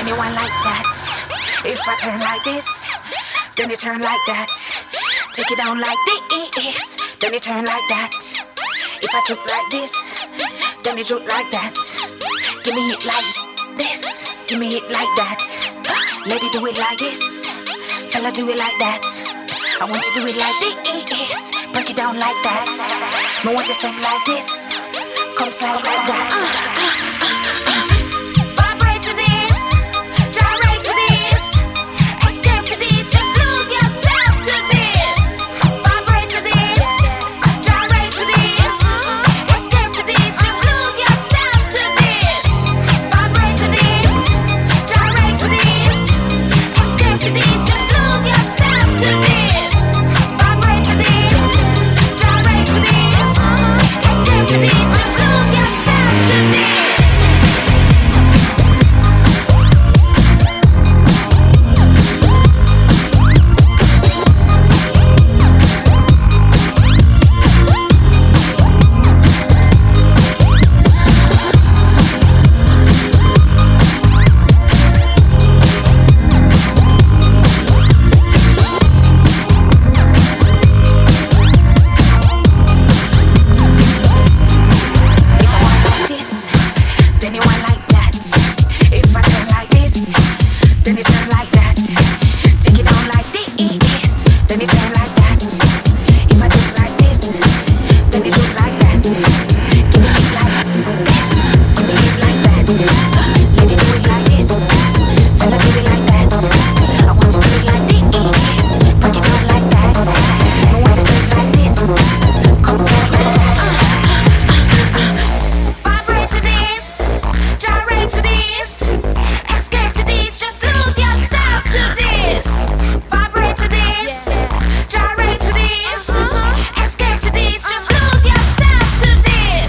you want like that. If I turn like this, then you turn like that. Take it down like this, then you turn like that. If I juke like this, then you juke like that. Give me it like this, give me it like that. Lady do it like this, fella do it like that. I want you to do it like this, break it down like that. I want you to step like this, come slide like that.